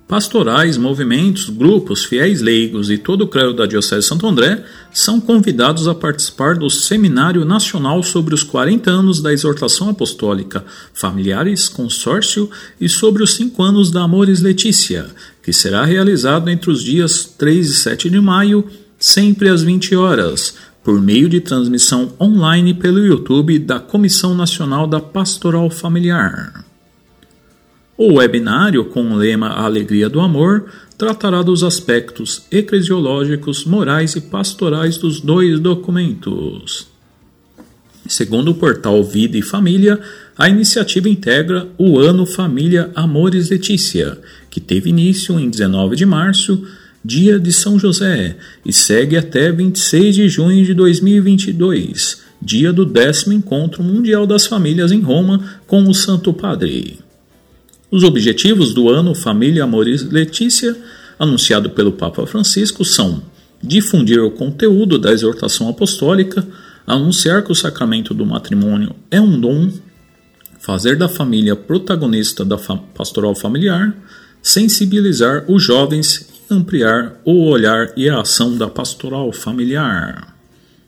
Pastorais, movimentos, grupos, fiéis leigos e todo o clero da Diocese de Santo André são convidados a participar do Seminário Nacional sobre os 40 anos da Exortação Apostólica, Familiares, Consórcio e sobre os 5 anos da Amoris Laetitia, que será realizado entre os dias 3 e 7 de maio, sempre às 20 horas, por meio de transmissão online pelo YouTube da Comissão Nacional da Pastoral Familiar. O webinário, com o lema A Alegria do Amor, tratará dos aspectos eclesiológicos, morais e pastorais dos 2 documentos. Segundo o portal Vida e Família, a iniciativa integra o Ano Família Amoris Laetitia, que teve início em 19 de março, dia de São José, e segue até 26 de junho de 2022, dia do 10º Encontro Mundial das Famílias em Roma com o Santo Padre. Os objetivos do Ano Família Amoris Laetitia, anunciado pelo Papa Francisco, são difundir o conteúdo da exortação apostólica, anunciar que o sacramento do matrimônio é um dom, fazer da família protagonista da pastoral familiar, sensibilizar os jovens e ampliar o olhar e a ação da pastoral familiar.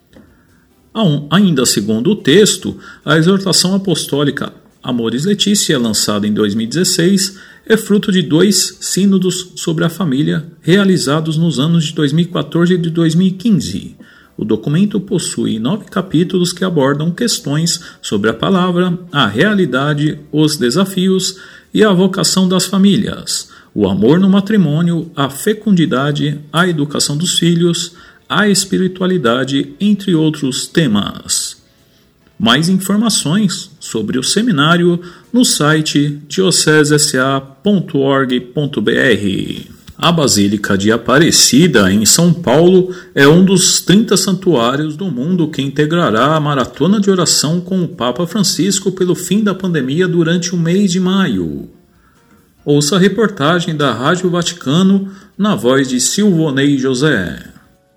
Ainda segundo o texto, a exortação apostólica Amoris Laetitia, lançada em 2016, é fruto de 2 sínodos sobre a família realizados nos anos de 2014 e de 2015. O documento possui 9 capítulos que abordam questões sobre a palavra, a realidade, os desafios e a vocação das famílias, o amor no matrimônio, a fecundidade, a educação dos filhos, a espiritualidade, entre outros temas. Mais informações sobre o seminário no site diocesesa.org.br. A Basílica de Aparecida, em São Paulo, é um dos 30 santuários do mundo que integrará a maratona de oração com o Papa Francisco pelo fim da pandemia durante o mês de maio. Ouça a reportagem da Rádio Vaticano na voz de Silvonei José.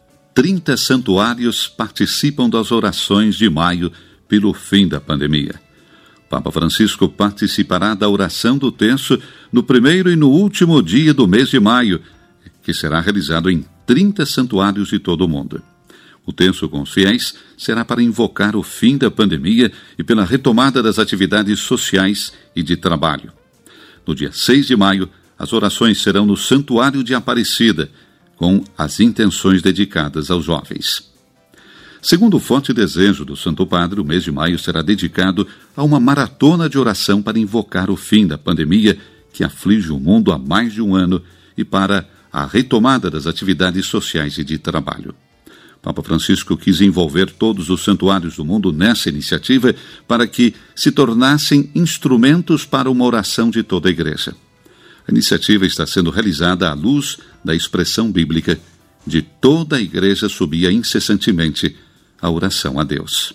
30 santuários participam das orações de maio pelo fim da pandemia. Papa Francisco participará da oração do terço no primeiro e no último dia do mês de maio, que será realizado em 30 santuários de todo o mundo. O terço com os fiéis será para invocar o fim da pandemia e pela retomada das atividades sociais e de trabalho. No dia 6 de maio, as orações serão no Santuário de Aparecida, com as intenções dedicadas aos jovens. Segundo o forte desejo do Santo Padre, o mês de maio será dedicado a uma maratona de oração para invocar o fim da pandemia que aflige o mundo há mais de um ano e para a retomada das atividades sociais e de trabalho. Papa Francisco quis envolver todos os santuários do mundo nessa iniciativa para que se tornassem instrumentos para uma oração de toda a Igreja. A iniciativa está sendo realizada à luz da expressão bíblica de toda a Igreja subia incessantemente a oração a Deus.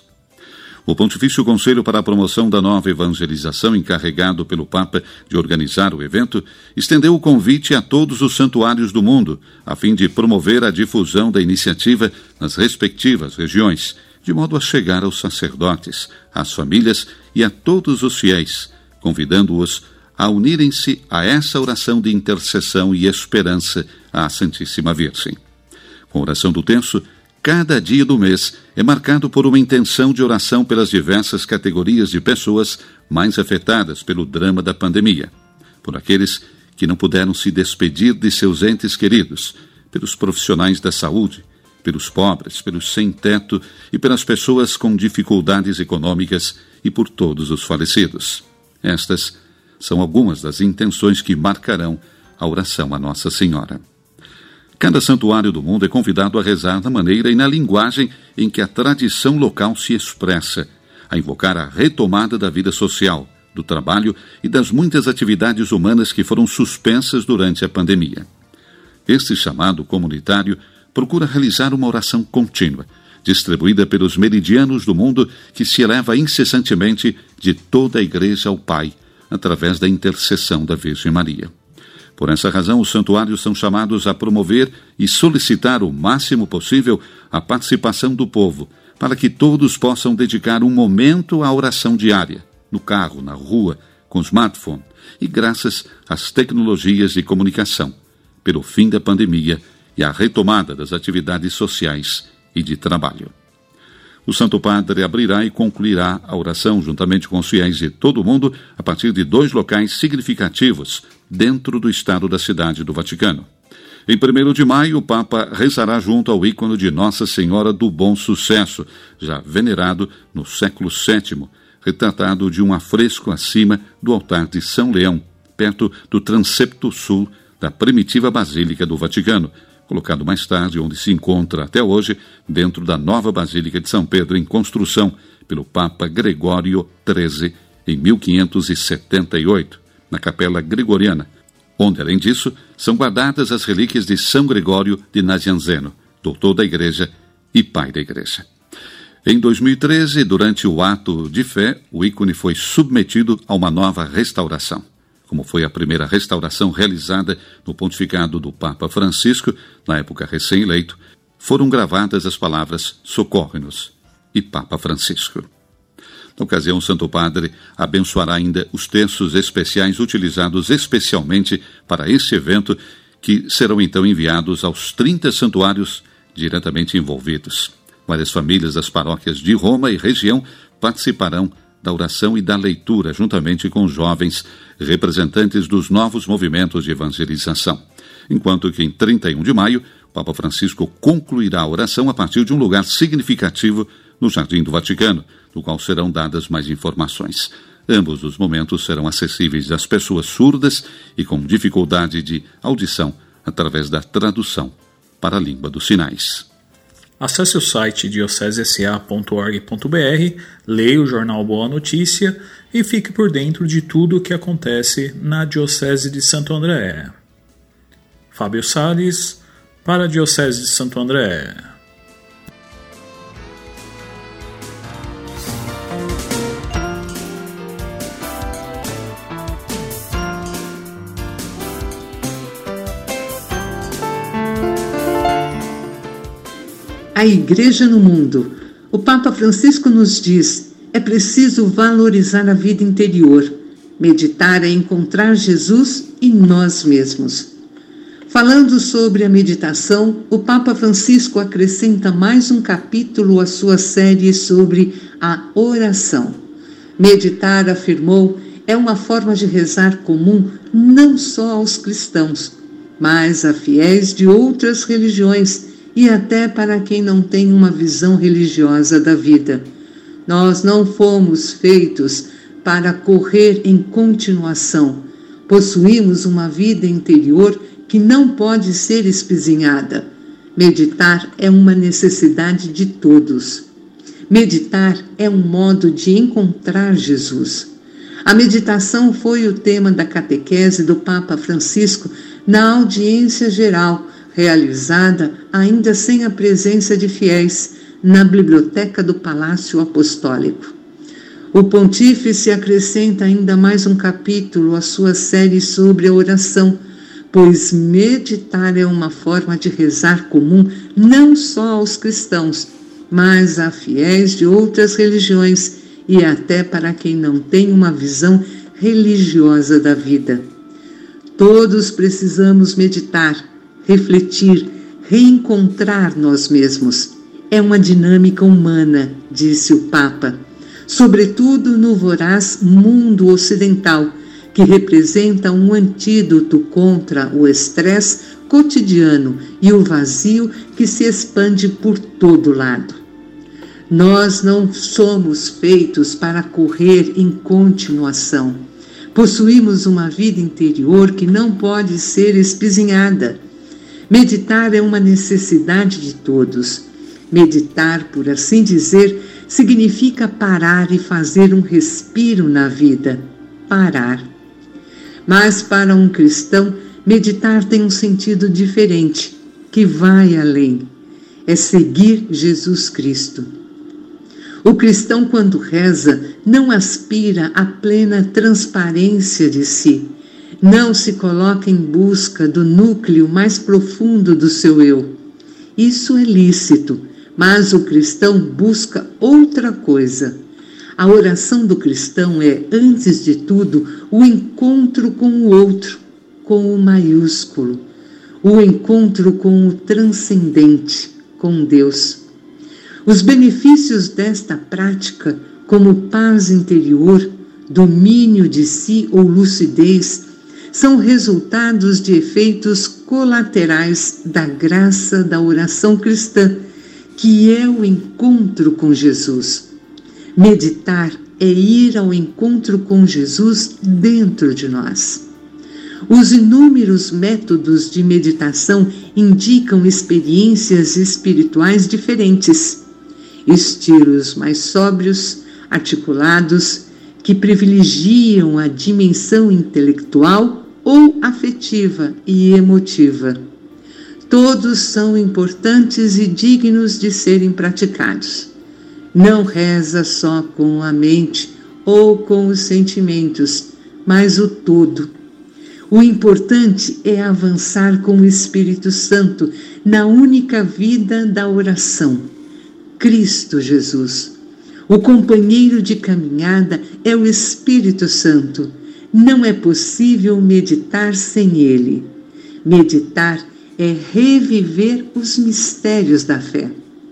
O Pontifício Conselho para a Promoção da Nova Evangelização, encarregado pelo Papa de organizar o evento, estendeu o convite a todos os santuários do mundo, a fim de promover a difusão da iniciativa nas respectivas regiões, de modo a chegar aos sacerdotes, às famílias e a todos os fiéis, convidando-os a unirem-se a essa oração de intercessão e esperança à Santíssima Virgem. Com a oração do terço, cada dia do mês é marcado por uma intenção de oração pelas diversas categorias de pessoas mais afetadas pelo drama da pandemia, por aqueles que não puderam se despedir de seus entes queridos, pelos profissionais da saúde, pelos pobres, pelos sem-teto e pelas pessoas com dificuldades econômicas e por todos os falecidos. Estas são algumas das intenções que marcarão a oração a Nossa Senhora. Cada santuário do mundo é convidado a rezar da maneira e na linguagem em que a tradição local se expressa, a invocar a retomada da vida social, do trabalho e das muitas atividades humanas que foram suspensas durante a pandemia. Este chamado comunitário procura realizar uma oração contínua, distribuída pelos meridianos do mundo que se eleva incessantemente de toda a Igreja ao Pai, através da intercessão da Virgem Maria. Por essa razão, os santuários são chamados a promover e solicitar o máximo possível a participação do povo, para que todos possam dedicar um momento à oração diária, no carro, na rua, com smartphone, e graças às tecnologias de comunicação, pelo fim da pandemia e a retomada das atividades sociais e de trabalho. O Santo Padre abrirá e concluirá a oração juntamente com os fiéis de todo o mundo a partir de 2 locais significativos dentro do estado da Cidade do Vaticano. Em 1º de maio, o Papa rezará junto ao ícone de Nossa Senhora do Bom Sucesso, já venerado no século VII, retratado de um afresco acima do altar de São Leão, perto do transepto sul da primitiva Basílica do Vaticano, colocado mais tarde onde se encontra até hoje, dentro da nova Basílica de São Pedro, em construção pelo Papa Gregório XIII, em 1578, na Capela Gregoriana, onde, além disso, são guardadas as relíquias de São Gregório de Nazianzeno, doutor da Igreja e pai da Igreja. Em 2013, durante o ato de fé, o ícone foi submetido a uma nova restauração. Como foi a primeira restauração realizada no pontificado do Papa Francisco, na época recém-eleito, foram gravadas as palavras "Socorre-nos" e Papa Francisco. Na ocasião, o Santo Padre abençoará ainda os textos especiais utilizados especialmente para este evento, que serão então enviados aos 30 santuários diretamente envolvidos. Várias famílias das paróquias de Roma e região participarão da oração e da leitura, juntamente com jovens representantes dos novos movimentos de evangelização. Enquanto que em 31 de maio, o Papa Francisco concluirá a oração a partir de um lugar significativo no Jardim do Vaticano, no qual serão dadas mais informações. Ambos os momentos serão acessíveis às pessoas surdas e com dificuldade de audição através da tradução para a língua dos sinais. Acesse o site diocesesa.org.br, leia o jornal Boa Notícia e fique por dentro de tudo o que acontece na Diocese de Santo André. Fábio Salles, para a Diocese de Santo André. A Igreja no mundo. O Papa Francisco nos diz: é preciso valorizar a vida interior. Meditar é encontrar Jesus em nós mesmos. Falando sobre a meditação, o Papa Francisco acrescenta mais um capítulo à sua série sobre a oração. Meditar, afirmou, é uma forma de rezar comum não só aos cristãos, mas a fiéis de outras religiões e até para quem não tem uma visão religiosa da vida. Nós não fomos feitos para correr em continuação. Possuímos uma vida interior que não pode ser espizinhada. Meditar é uma necessidade de todos. Meditar é um modo de encontrar Jesus. A meditação foi o tema da catequese do Papa Francisco na audiência geral, realizada ainda sem a presença de fiéis na biblioteca do Palácio Apostólico. O pontífice acrescenta ainda mais um capítulo à sua série sobre a oração, pois meditar é uma forma de rezar comum não só aos cristãos, mas a fiéis de outras religiões e até para quem não tem uma visão religiosa da vida. Todos precisamos meditar, refletir, reencontrar nós mesmos. É uma dinâmica humana, disse o Papa, sobretudo no voraz mundo ocidental, que representa um antídoto contra o estresse cotidiano e o vazio que se expande por todo lado. Nós não somos feitos para correr em continuação. Possuímos uma vida interior que não pode ser espizinhada. Meditar é uma necessidade de todos. Meditar, por assim dizer, significa parar e fazer um respiro na vida. Parar. Mas para um cristão, meditar tem um sentido diferente, que vai além. É seguir Jesus Cristo. O cristão, quando reza, não aspira à plena transparência de si. Não se coloca em busca do núcleo mais profundo do seu eu. Isso é lícito, mas o cristão busca outra coisa. A oração do cristão é, antes de tudo, o encontro com o outro, com o maiúsculo, o encontro com o transcendente, com Deus. Os benefícios desta prática, como paz interior, domínio de si ou lucidez, são resultados de efeitos colaterais da graça da oração cristã, que é o encontro com Jesus. Meditar é ir ao encontro com Jesus dentro de nós. Os inúmeros métodos de meditação indicam experiências espirituais diferentes, estilos mais sóbrios, articulados, que privilegiam a dimensão intelectual ou afetiva e emotiva. Todos são importantes e dignos de serem praticados. Não reza só com a mente ou com os sentimentos, mas o todo. O importante é avançar com o Espírito Santo na única vida da oração, Cristo Jesus. O companheiro de caminhada é o Espírito Santo. Não é possível meditar sem ele. Meditar é reviver os mistérios da fé.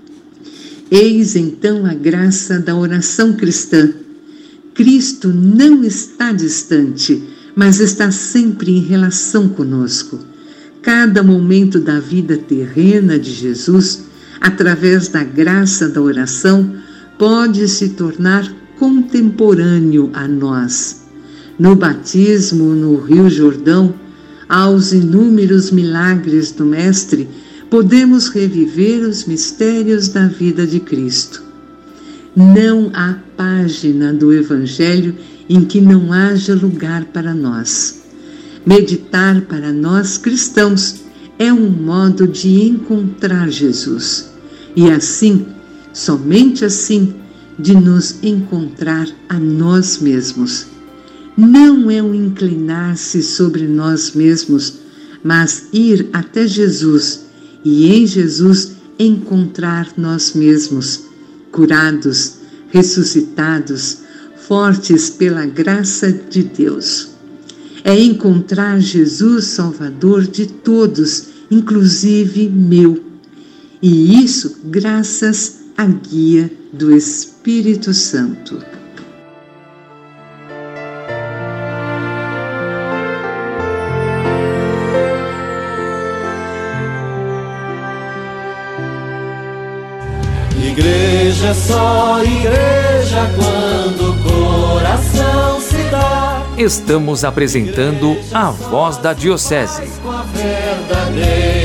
Eis então a graça da oração cristã. Cristo não está distante, mas está sempre em relação conosco. Cada momento da vida terrena de Jesus, através da graça da oração, pode se tornar contemporâneo a nós. No batismo no Rio Jordão, aos inúmeros milagres do Mestre, podemos reviver os mistérios da vida de Cristo. Não há página do Evangelho em que não haja lugar para nós. Meditar para nós cristãos é um modo de encontrar Jesus e assim, somente assim, de nos encontrar a nós mesmos. Não é um inclinar-se sobre nós mesmos, mas ir até Jesus e em Jesus encontrar nós mesmos, curados, ressuscitados, fortes pela graça de Deus. É encontrar Jesus Salvador de todos, inclusive meu. E isso graças à guia do Espírito Santo. Igreja é só igreja quando o coração se dá. Estamos apresentando a Voz da Diocese. Com a verdadeira